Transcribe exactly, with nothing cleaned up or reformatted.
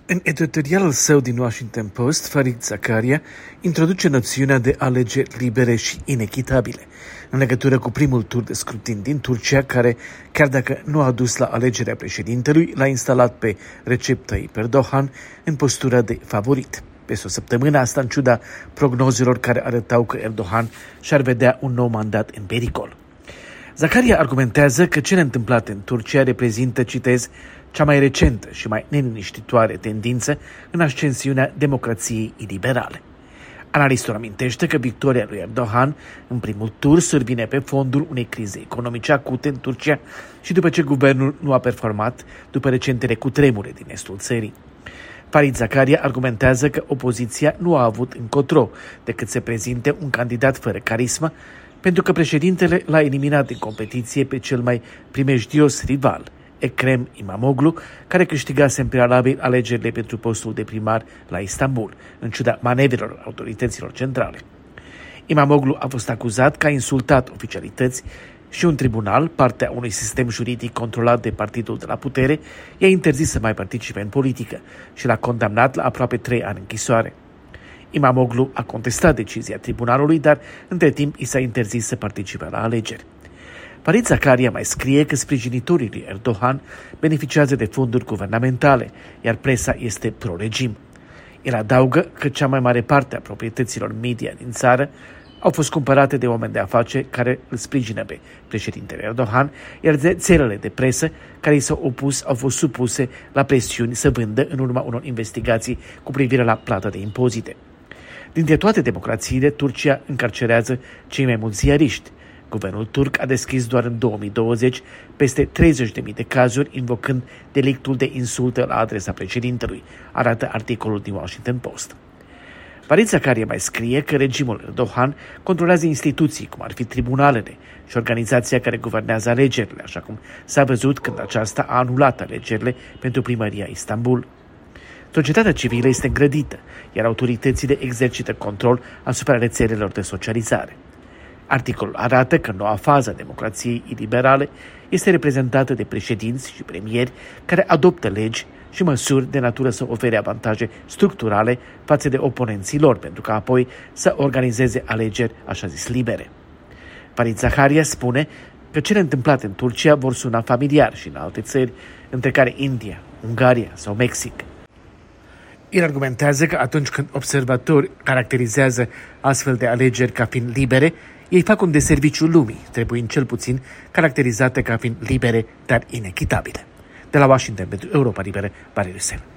În editorialul său din Washington Post, Fareed Zakaria introduce noțiunea de alegeri libere și inechitabile în legătură cu primul tur de scrutin din Turcia, care, chiar dacă nu a dus la alegerea președintelui, l-a instalat pe Recep Tayyip Erdogan în postura de favorit. Peste o săptămână, asta în ciuda prognozelor care arătau că Erdogan și-ar vedea un nou mandat în pericol. Zakaria argumentează că cele întâmplate în Turcia reprezintă, citez, cea mai recentă și mai neliniștitoare tendință în ascensiunea democrației iliberale. Analistul amintește că victoria lui Erdogan în primul tur survine pe fondul unei crize economice acute în Turcia și după ce guvernul nu a performat după recentele cutremure din estul țării. Fareed Zakaria argumentează că opoziția nu a avut încotro decât să prezinte un candidat fără carismă, pentru că președintele l-a eliminat din competiție pe cel mai primejdios rival, Ekrem İmamoğlu, care câștigase în prealabil alegerile pentru postul de primar la Istanbul, în ciuda manevrelor autorităților centrale. İmamoğlu a fost acuzat că a insultat oficialități și un tribunal, partea unui sistem juridic controlat de partidul de la putere, i-a interzis să mai participe în politică și l-a condamnat la aproape trei ani închisoare. İmamoğlu a contestat decizia tribunalului, dar între timp i s-a interzis să participe la alegeri. Fareed Zakaria mai scrie că sprijinitorii lui Erdogan beneficiază de fonduri guvernamentale, iar presa este pro-regim. El adaugă că cea mai mare parte a proprietăților media din țară au fost cumpărate de oameni de afaceri care îl sprijină pe președintele Erdogan, iar țelele de presă care i s-au opus au fost supuse la presiuni să vândă în urma unor investigații cu privire la plata de impozite. Dintre toate democrațiile, Turcia încarcerează cei mai mulți ziariști. Guvernul turc a deschis doar în două mii douăzeci peste treizeci de mii de cazuri, invocând delictul de insultă la adresa președintelui, arată articolul din Washington Post. Fareed Zakaria mai scrie că regimul Erdogan controlează instituții, cum ar fi tribunalele și organizația care guvernează alegerile, așa cum s-a văzut când aceasta a anulat alegerile pentru primăria Istanbul. Societatea civilă este îngrădită, iar autoritățile exercită control asupra rețelelor de socializare. Articolul arată că noua fază a democrației iliberale este reprezentată de președinți și premieri care adoptă legi și măsuri de natură să ofere avantaje structurale față de oponenții lor, pentru că apoi să organizeze alegeri, așa zis, libere. Fareed Zakaria spune că cele întâmplate în Turcia vor suna familiar și în alte țări, între care India, Ungaria sau Mexic. El argumentează că atunci când observatori caracterizează astfel de alegeri ca fiind libere, ei fac un deserviciu lumii, trebuind cel puțin caracterizate ca fiind libere, dar inechitabile. De la Washington pentru Europa Liberă, Valeriu Sen.